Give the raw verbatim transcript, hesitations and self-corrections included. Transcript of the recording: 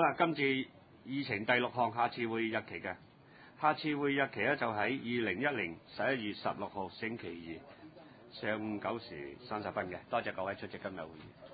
啦，今次議程第六項下次會議日期嘅，下次會議日期咧就喺二零一零十一月十六號星期二上午九時三十分嘅。多謝各位出席今日會議。